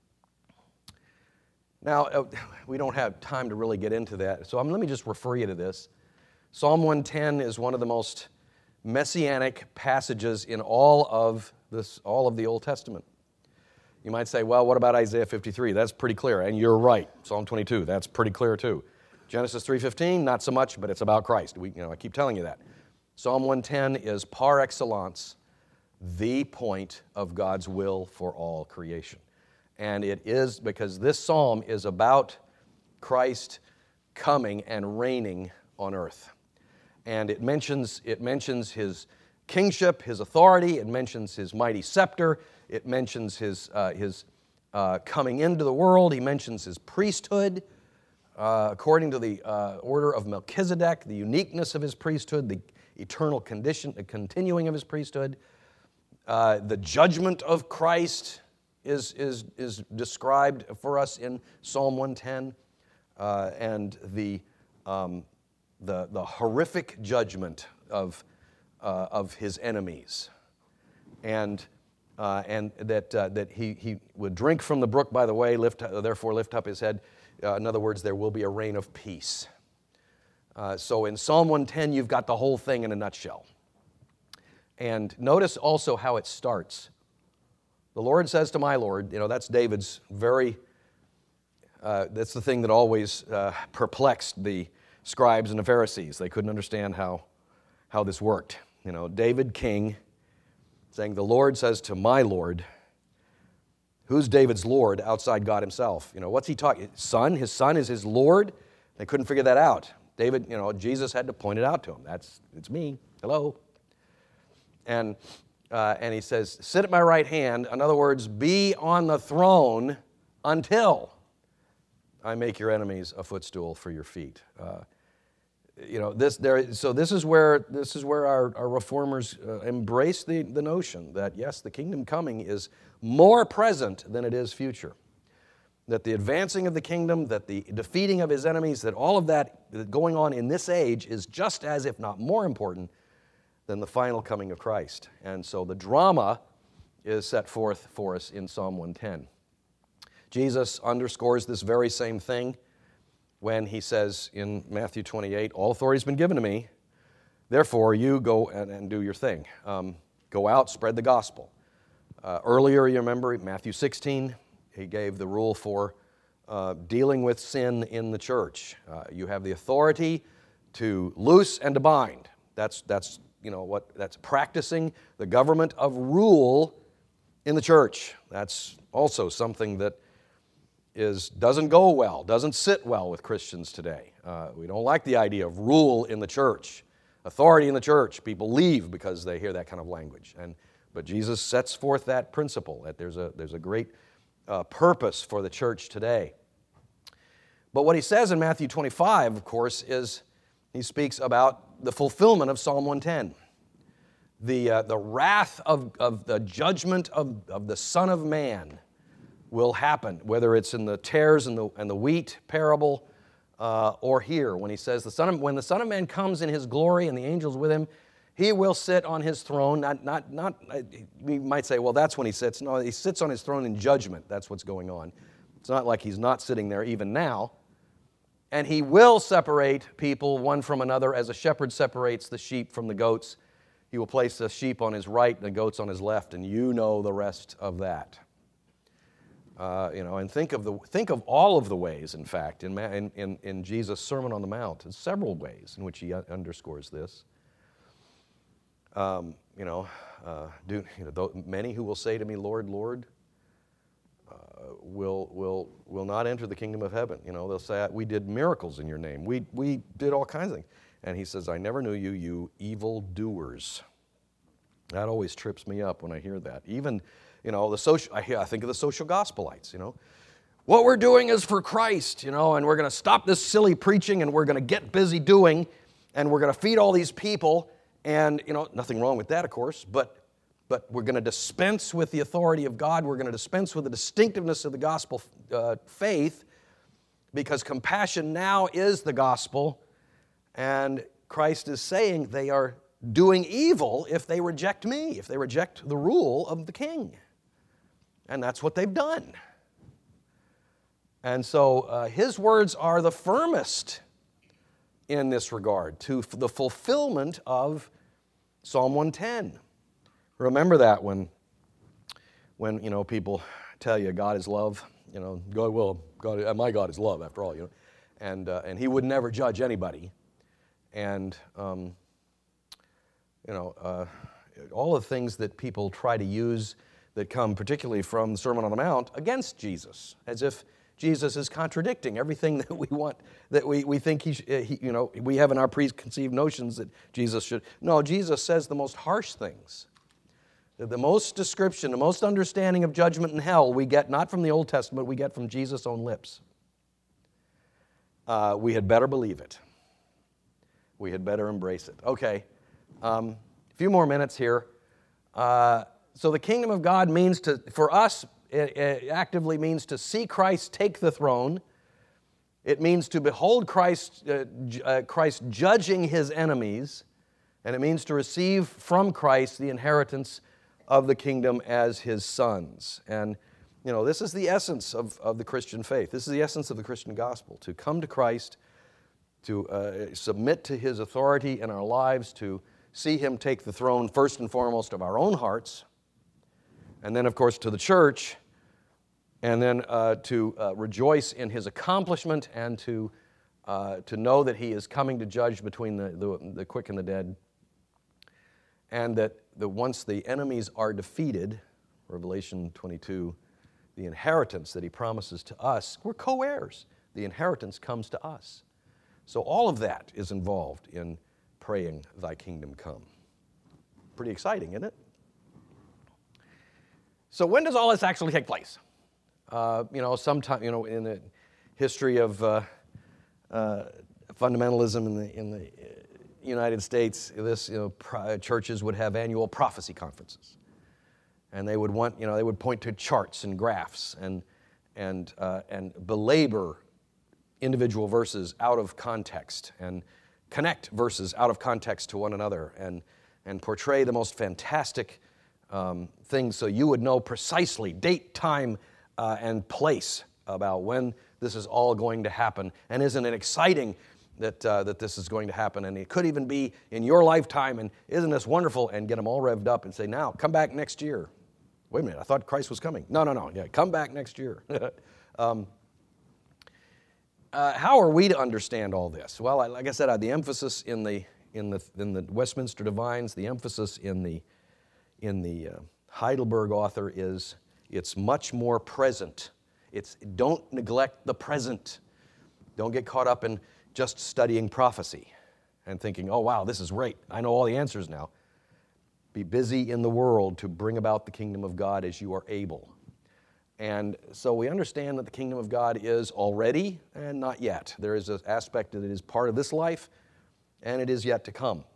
S1: Now, uh, we don't have time to really get into that, so um, let me just refer you to this. Psalm one ten is one of the most messianic passages in all of this, all of the Old Testament. You might say, well, what about Isaiah fifty-three? That's pretty clear, and you're right. Psalm twenty-two, that's pretty clear too. Genesis three fifteen, not so much, but it's about Christ. We, you know, I keep telling you that. Psalm one ten is par excellence the point of God's will for all creation. And it is because this psalm is about Christ coming and reigning on earth. And it mentions, it mentions his kingship, his authority, it mentions his mighty scepter, it mentions his, uh, his uh, coming into the world, he mentions his priesthood, uh, according to the uh, order of Melchizedek, the uniqueness of his priesthood, the eternal condition, the continuing of his priesthood. Uh, the judgment of Christ is, is, is described for us in Psalm one ten, uh, and the, um, the, the horrific judgment of, uh, of his enemies. And, uh, and that, uh, that he, he would drink from the brook by the way, lift, uh, therefore lift up his head. Uh, in other words, there will be a reign of peace. Uh, so in Psalm one ten, you've got the whole thing in a nutshell. And notice also how it starts. The Lord says to my Lord, you know, that's David's very, uh, that's the thing that always uh, perplexed the scribes and the Pharisees. They couldn't understand how, how this worked. You know, David, king, saying, the Lord says to my Lord. Who's David's Lord outside God himself? You know, what's he talking? Son? His son is his Lord? They couldn't figure that out. David, you know, Jesus had to point it out to him. That's, it's me. Hello. And, uh, and he says, sit at my right hand. In other words, be on the throne until I make your enemies a footstool for your feet. Uh, you know, this there. So this is where this is where our, our reformers uh, embrace the, the notion that yes, the kingdom coming is more present than it is future. that the advancing of the kingdom, that the defeating of his enemies, that all of that going on in this age is just as, if not more important, than the final coming of Christ. And so the drama is set forth for us in Psalm one ten. Jesus underscores this very same thing when he says in Matthew twenty-eight, all authority has been given to me, therefore you go and, and do your thing. Um, go out, spread the gospel. Uh, earlier, you remember, Matthew sixteen, he gave the rule for uh, dealing with sin in the church. Uh, you have the authority to loose and to bind. That's, that's, you know, what, that's practicing the government of rule in the church. That's also something that is, doesn't go well, doesn't sit well with Christians today. Uh, we don't like the idea of rule in the church, authority in the church. People leave because they hear that kind of language. And, but Jesus sets forth that principle, that there's a, there's a great uh, purpose for the church today. But what he says in Matthew twenty-five, of course, is he speaks about the fulfillment of Psalm one ten. The, uh, the wrath of, of the judgment of, of the Son of Man will happen, whether it's in the tares and the, and the wheat parable uh, or here when he says, the Son of, when the Son of Man comes in his glory and the angels with him, he will sit on his throne. Not, not, not, we might say, well, that's when he sits. No, he sits on his throne in judgment. That's what's going on. It's not like he's not sitting there even now. And he will separate people one from another as a shepherd separates the sheep from the goats. He will place the sheep on his right and the goats on his left, and you know the rest of that. Uh, you know, and think of the think of all of the ways, in fact, in in in Jesus' Sermon on the Mount. There's several ways in which he underscores this. Um, you know, uh, do you know th- many who will say to me, "Lord, Lord," uh, will will will not enter the kingdom of heaven. You know, they'll say, "We did miracles in your name. We we did all kinds of things." And he says, "I never knew you, you evil doers." That always trips me up when I hear that. Even, you know, the social, I, I think of the social gospelites, you know. What we're doing is for Christ, you know, and we're going to stop this silly preaching and we're going to get busy doing, and we're going to feed all these people. And, you know, nothing wrong with that, of course, but but we're going to dispense with the authority of God. We're going to dispense with the distinctiveness of the gospel uh, faith, because compassion now is the gospel. And Christ is saying they are doing evil if they reject me, if they reject the rule of the king. And that's what they've done. And so uh, his words are the firmest in this regard to the fulfillment of Psalm one ten. Remember that when, when you know, people tell you God is love, you know, God will, God, my God is love after all, you know, and uh, and He would never judge anybody. And, um, you know, uh, all the things that people try to use that come particularly from the Sermon on the Mount against Jesus, as if Jesus is contradicting everything that we want, that we, we think he, he, you know, we have in our preconceived notions that Jesus should. No, Jesus says the most harsh things. The most description, the most understanding of judgment and hell we get not from the Old Testament, we get from Jesus' own lips. Uh, we had better believe it. We had better embrace it. Okay, um, a few more minutes here. Uh, so the kingdom of God means to, for us, it, it actively means to see Christ take the throne. It means to behold Christ, uh, uh, Christ judging his enemies. And it means to receive from Christ the inheritance of the kingdom as his sons. And, you know, this is the essence of, of the Christian faith. This is the essence of the Christian gospel, to come to Christ, to uh, submit to his authority in our lives, to see him take the throne first and foremost of our own hearts, and then, of course, to the church, and then uh, to uh, rejoice in his accomplishment and to, uh, to know that he is coming to judge between the, the, the quick and the dead, and that the, once the enemies are defeated, Revelation twenty-two, the inheritance that he promises to us, we're co-heirs. The inheritance comes to us. So all of that is involved in praying, thy kingdom come. Pretty exciting, isn't it? So when does all this actually take place? Uh, you know, sometime, you know, in the history of uh, uh, fundamentalism in the in the United States, this, you know, pro- churches would have annual prophecy conferences, and they would want, you know, they would point to charts and graphs and and, uh, and belabor individual verses out of context and connect verses out of context to one another and, and portray the most fantastic um, things so you would know precisely date, time, uh, and place about when this is all going to happen. And isn't it exciting that uh, that this is going to happen? And it could even be in your lifetime, and isn't this wonderful? And get them all revved up and say, now, come back next year. Wait a minute, I thought Christ was coming. No, no, no, yeah, come back next year. um, uh, how are we to understand all this? Well, I, like I said, uh, the emphasis in the in the in the Westminster Divines, the emphasis in the in the uh, Heidelberg author is it's much more present. It's don't neglect the present. Don't get caught up in just studying prophecy and thinking, oh, wow, this is great. I know all the answers now. Be busy in the world to bring about the kingdom of God as you are able. And so we understand that the kingdom of God is already and not yet. There is an aspect that it is part of this life, and it is yet to come.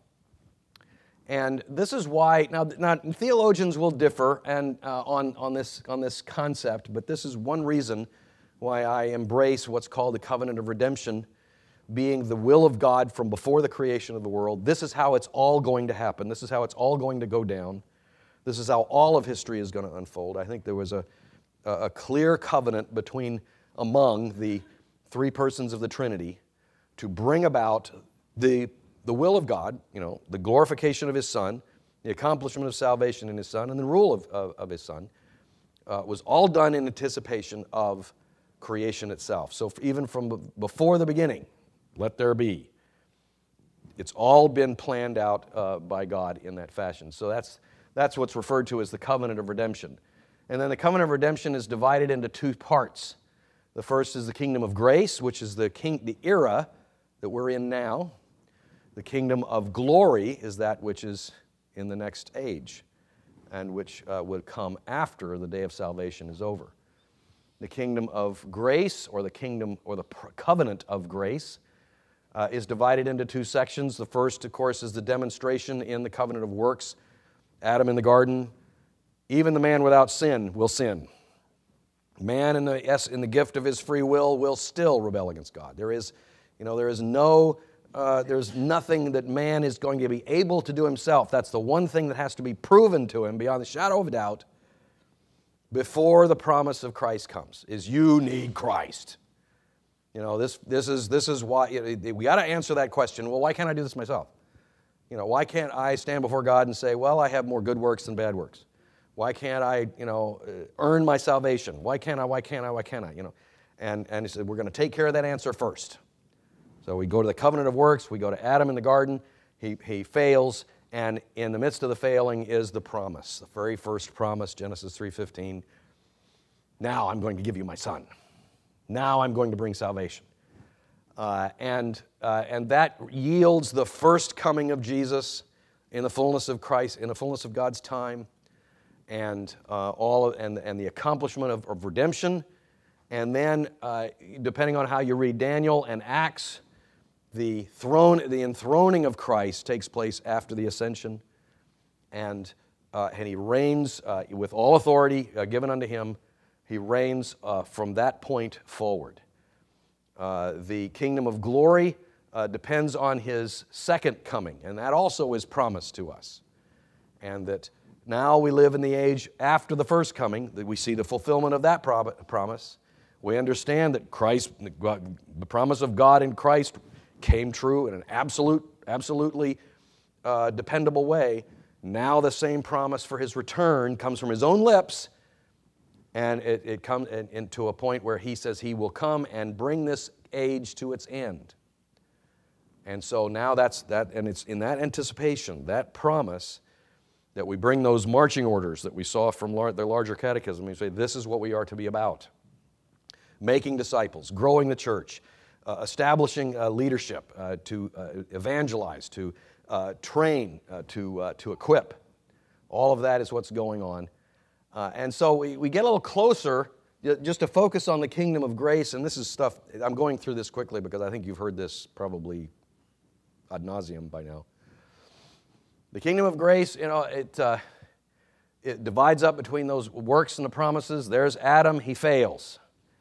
S1: And this is why, now, now theologians will differ and, uh, on, on, this, on this concept, but this is one reason why I embrace what's called the covenant of redemption, being the will of God from before the creation of the world. This is how it's all going to happen. This is how it's all going to go down. This is how all of history is going to unfold. I think there was a, a clear covenant between, among the three persons of the Trinity to bring about the, the will of God, you know, the glorification of His Son, the accomplishment of salvation in His Son, and the rule of, of, of His Son, uh, was all done in anticipation of creation itself. So even from before the beginning, let there be. It's all been planned out uh, by God in that fashion. So that's that's what's referred to as the covenant of redemption. And then the covenant of redemption is divided into two parts. The first is the kingdom of grace, which is the king, the era that we're in now. The kingdom of glory is that which is in the next age and which uh, would come after the day of salvation is over. The kingdom of grace, or the kingdom or the covenant of grace, Uh, is divided into two sections. The first, of course, is the demonstration in the covenant of works. Adam in the garden, even the man without sin will sin. Man in the, in the gift of his free will will still rebel against God. There is, you know, there is no, uh, there's nothing that man is going to be able to do himself. That's the one thing that has to be proven to him beyond the shadow of a doubt before the promise of Christ comes, is you need Christ. You know, this this is this is why you know, we got to answer that question. Well, why can't I do this myself? You know, why can't I stand before God and say, well, I have more good works than bad works? Why can't I, you know, earn my salvation? Why can't I? Why can't I? Why can't I? You know, and and he said we're going to take care of that answer first. So we go to the covenant of works. We go to Adam in the garden. He he fails, and in the midst of the failing is the promise, the very first promise, Genesis three fifteen. Now I'm going to give you my son. Now I'm going to bring salvation. Uh, and, uh, and that yields the first coming of Jesus in the fullness of Christ, in the fullness of God's time, and uh, all of, and, and the accomplishment of, of redemption. And then, uh, depending on how you read Daniel and Acts, the throne, the enthroning of Christ takes place after the ascension, and uh, and He reigns uh, with all authority uh, given unto Him. He reigns uh, from that point forward. Uh, the kingdom of glory uh, depends on His second coming, and that also is promised to us. And that now we live in the age after the first coming, that we see the fulfillment of that promise. We understand that Christ, the promise of God in Christ came true in an absolute, absolutely uh, dependable way. Now the same promise for His return comes from His own lips. And it, it comes into a point where He says He will come and bring this age to its end. And so now that's that, and it's in that anticipation, that promise, that we bring those marching orders that we saw from lar- the larger catechism. We say, this is what we are to be about. Making disciples, growing the church, uh, establishing uh, leadership, uh, to uh, evangelize, to uh, train, uh, to, uh, to equip. All of that is what's going on. Uh, and so we, we get a little closer just to focus on the kingdom of grace. And this is stuff, I'm going through this quickly because I think you've heard this probably ad nauseum by now. The kingdom of grace, you know, it, uh, it divides up between those works and the promises. There's Adam, he fails.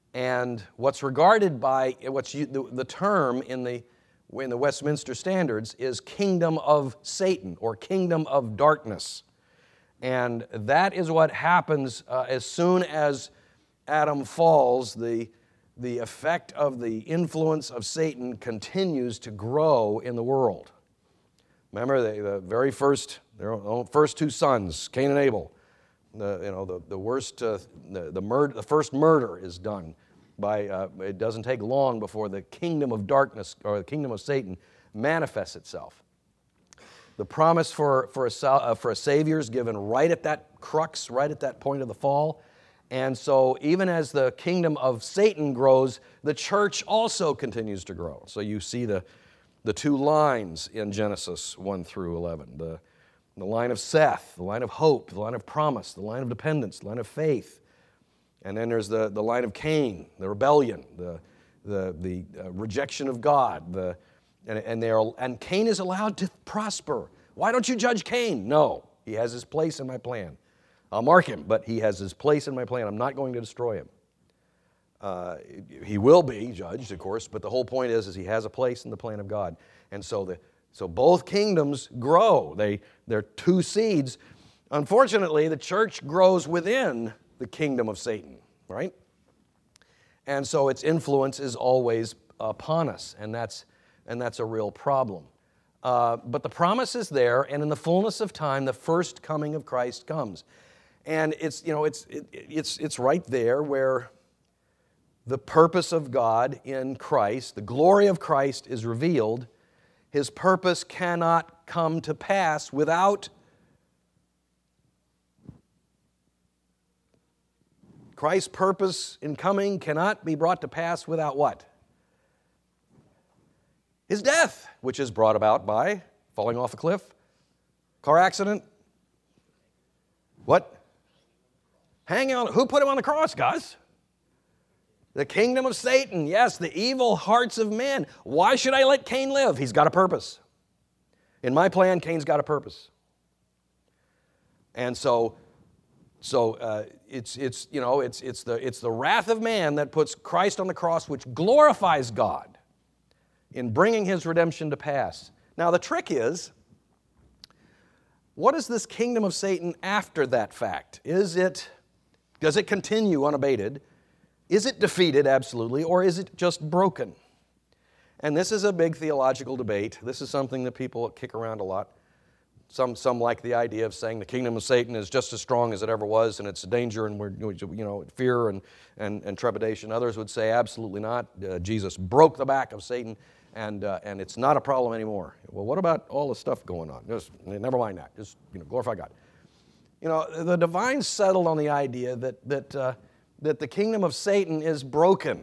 S1: And what's regarded by, what's the, the term in the, in the Westminster Standards is kingdom of Satan or kingdom of darkness. And that is what happens uh, as soon as Adam falls. The, the effect of the influence of Satan continues to grow in the world. Remember, the, the very first, their first two sons, Cain and Abel, the, you know, the, the worst, uh, the, the, murder, the first murder is done by, uh, it doesn't take long before the kingdom of darkness or the kingdom of Satan manifests itself. The promise for, for, a, uh, for a Savior is given right at that crux, right at that point of the fall. And so even as the kingdom of Satan grows, the church also continues to grow. So you see the, the two lines in Genesis one through eleven. The, the line of Seth, the line of hope, the line of promise, the line of dependence, the line of faith. And then there's the, the line of Cain, the rebellion, the, the, the uh, rejection of God. The, and, and, they are, and Cain is allowed to prosper. Why don't you judge Cain? No, he has his place in my plan. I'll mark him, but he has his place in my plan. I'm not going to destroy him. Uh, he will be judged, of course, but the whole point is, is he has a place in the plan of God. And so the so both kingdoms grow. They, they're two seeds. Unfortunately, the church grows within the kingdom of Satan, right? And so its influence is always upon us, and that's, and that's a real problem. Uh, but the promise is there, and in the fullness of time, the first coming of Christ comes. And it's, you know, it's, it, it's, it's right there where the purpose of God in Christ, the glory of Christ is revealed. His purpose cannot come to pass without Christ's purpose in coming cannot be brought to pass without what? His death, which is brought about by falling off a cliff, car accident. What? Hanging on. Who put him on the cross, guys? The kingdom of Satan, yes, the evil hearts of men. Why should I let Cain live? He's got a purpose. In my plan, Cain's got a purpose. And so, so uh, it's it's you know it's it's the it's the wrath of man that puts Christ on the cross, which glorifies God in bringing His redemption to pass. Now the trick is, what is this kingdom of Satan after that fact? Is it does it continue unabated? Is it defeated, absolutely, or is it just broken? And this is a big theological debate. This is something that people kick around a lot. Some, some like the idea of saying the kingdom of Satan is just as strong as it ever was, and it's a danger, and we're, you know, fear and, and, and trepidation. Others would say absolutely not. Uh, Jesus broke the back of Satan, and uh, and it's not a problem anymore. Well, what about all the stuff going on? Just never mind that. Just you know, glorify God. You know, the divines settled on the idea that that. Uh, that the kingdom of Satan is broken.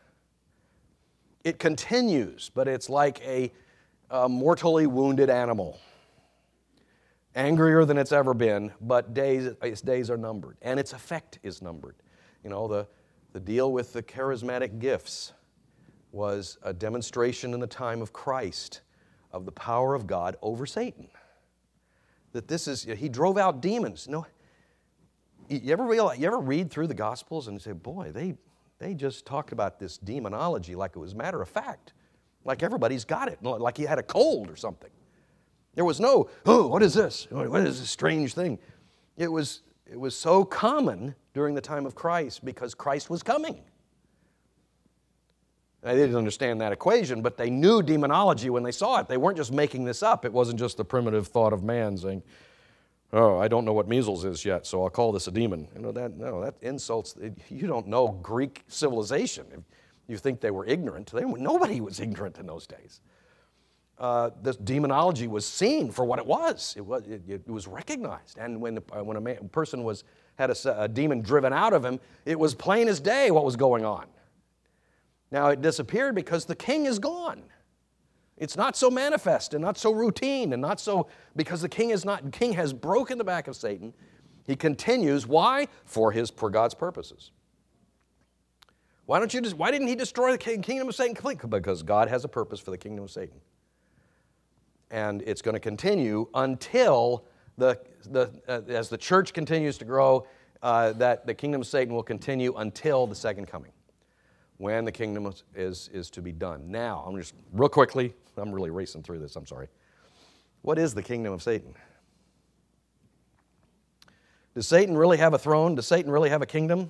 S1: It continues, but it's like a, a mortally wounded animal. Angrier than it's ever been, but days, its days are numbered, and its effect is numbered. You know, the, the deal with the charismatic gifts was a demonstration in the time of Christ of the power of God over Satan. That this is, he drove out demons. No. You ever realize, you ever read through the Gospels and say, boy, they, they just talked about this demonology like it was matter of fact, like everybody's got it, like he had a cold or something. There was no, oh, what is this? What is this strange thing? It was, it was so common during the time of Christ because Christ was coming. They didn't understand that equation, but they knew demonology when they saw it. They weren't just making this up. It wasn't just the primitive thought of man saying, oh, I don't know what measles is yet, so I'll call this a demon. You know, that, no, that insults, you don't know Greek civilization. If you think they were ignorant, they, nobody was ignorant in those days. Uh, this demonology was seen for what it was. It was, it, it was recognized. And when, the, uh, when a man, person was, had a, a demon driven out of him, it was plain as day what was going on. Now, it disappeared because the king is gone. It's not so manifest and not so routine and not so, because the king is not, king has broken the back of Satan. He continues. Why? For his, for God's purposes. Why don't you just, why didn't he destroy the kingdom of Satan completely? Because God has a purpose for the kingdom of Satan. And it's going to continue until the, the uh, as the church continues to grow, uh, that the kingdom of Satan will continue until the second coming. when the kingdom is, is to be done. Now, I'm just, real quickly, I'm really racing through this, I'm sorry. What is the kingdom of Satan? Does Satan really have a throne? Does Satan really have a kingdom?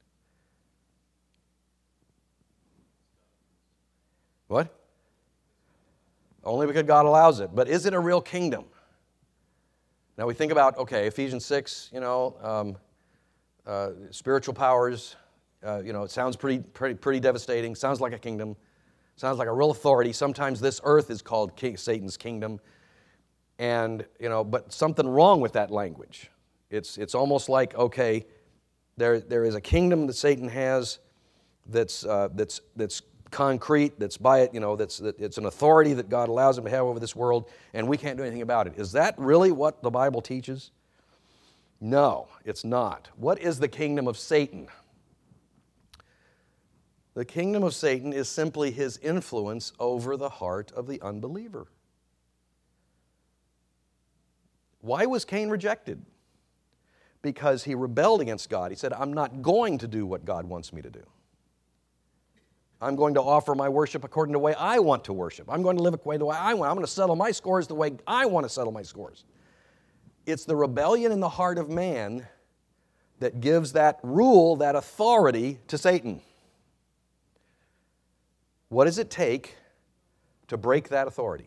S1: What? Only because God allows it. But is it a real kingdom? Now we think about, okay, Ephesians six, you know, um, uh, spiritual powers, uh, you know, it sounds pretty, pretty, pretty devastating. Sounds like a kingdom. Sounds like a real authority. Sometimes this earth is called king, Satan's kingdom. And, you know, but something wrong with that language. It's, it's almost like, okay, there, there is a kingdom that Satan has that's, uh, that's, that's concrete, that's by it, you know, that's, that it's an authority that God allows him to have over this world, and we can't do anything about it. Is that really what the Bible teaches? No, it's not. What is the kingdom of Satan? The kingdom of Satan is simply his influence over the heart of the unbeliever. Why was Cain rejected? Because he rebelled against God. He said, I'm not going to do what God wants me to do. I'm going to offer my worship according to the way I want to worship. I'm going to live the way I want. I'm going to settle my scores the way I want to settle my scores. It's the rebellion in the heart of man that gives that rule, that authority to Satan. What does it take to break that authority?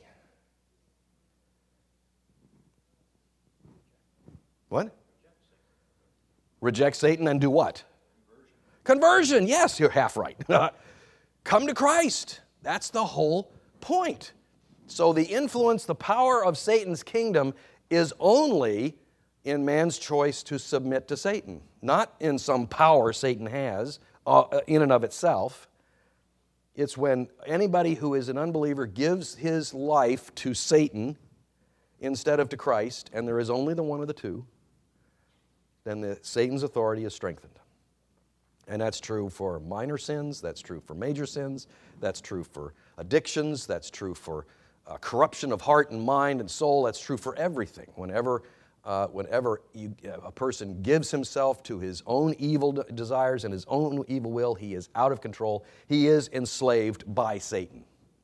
S1: What? Reject Satan and do what? Conversion. Conversion. Yes, you're half right. Come to Christ. That's the whole point. So the influence, the power of Satan's kingdom is only in man's choice to submit to Satan, not in some power Satan has uh, in and of itself. It's when anybody who is an unbeliever gives his life to Satan instead of to Christ, and there is only the one of the two, then the, Satan's authority is strengthened. And that's true for minor sins, that's true for major sins, that's true for addictions, that's true for uh, corruption of heart and mind and soul, that's true for everything. Whenever, uh, whenever you, a person gives himself to his own evil de- desires and his own evil will, he is out of control. He is enslaved by Satan.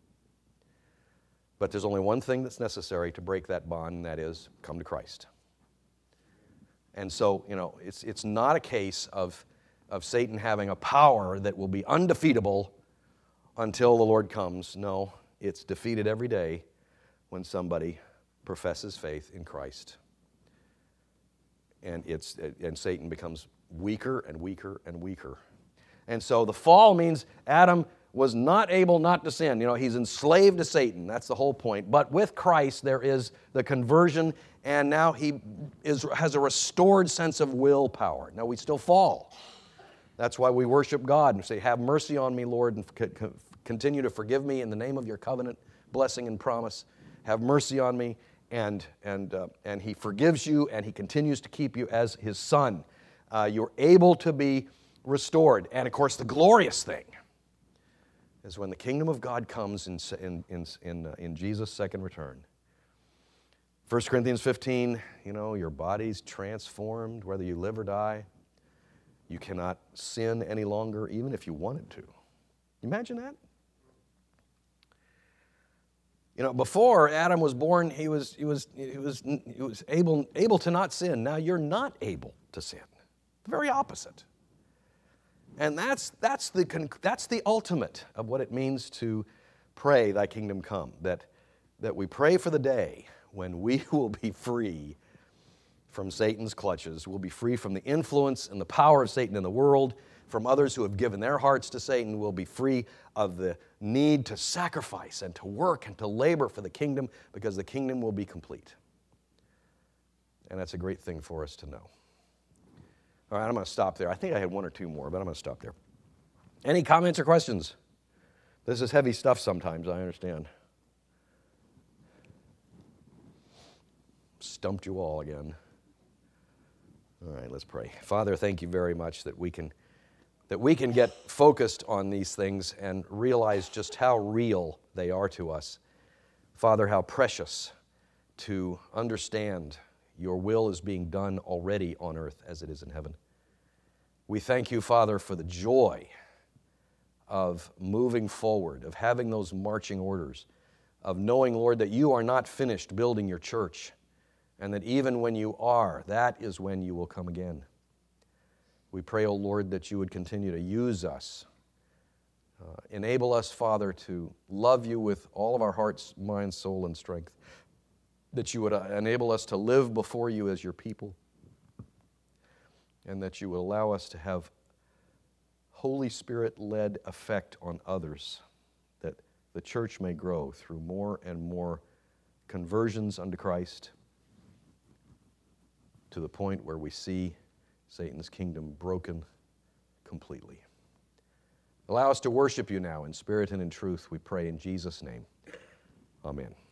S1: But there's only one thing that's necessary to break that bond, and that is come to Christ. And so, you know, it's, it's not a case of of Satan having a power that will be undefeatable until the Lord comes. No, it's defeated every day when somebody professes faith in Christ. And it's and Satan becomes weaker and weaker and weaker. And so the fall means Adam was not able not to sin. You know, he's enslaved to Satan. That's the whole point. But with Christ, there is the conversion, and now he is, has a restored sense of willpower. Now, we still fall. That's why we worship God and say, have mercy on me, Lord, and c- continue to forgive me in the name of your covenant, blessing and promise. Have mercy on me, and, and, uh, and he forgives you, and he continues to keep you as his son. Uh, you're able to be restored. And, of course, the glorious thing is when the kingdom of God comes in, in, in, in, uh, in Jesus' second return. First Corinthians fifteen, you know, your body's transformed, whether you live or die. You cannot sin any longer, even if you wanted to. Imagine that. You know, before Adam was born, he was he was he was he was able able to not sin. Now you're not able to sin. The very opposite. And that's that's the that's the ultimate of what it means to pray, "Thy kingdom come." That that we pray for the day when we will be free from Satan's clutches. We'll be free from the influence and the power of Satan in the world, from others who have given their hearts to Satan. We'll be free of the need to sacrifice and to work and to labor for the kingdom, because the kingdom will be complete. And that's a great thing for us to know. All right, I'm going to stop there. I think I had one or two more, but I'm going to stop there. Any comments or questions? This is heavy stuff sometimes, I understand. Stumped you all again. All right, let's pray. Father, thank you very much that we can that we can get focused on these things and realize just how real they are to us. Father, how precious to understand your will is being done already on earth as it is in heaven. We thank you, Father, for the joy of moving forward, of having those marching orders, of knowing, Lord, that you are not finished building your church, and that even when you are, that is when you will come again. We pray, O Lord, that you would continue to use us. Uh, enable us, Father, to love you with all of our hearts, mind, soul, and strength. That you would uh, enable us to live before you as your people. And that you would allow us to have Holy Spirit-led effect on others. That the church may grow through more and more conversions unto Christ, to the point where we see Satan's kingdom broken completely. Allow us to worship you now in spirit and in truth, we pray in Jesus' name. Amen.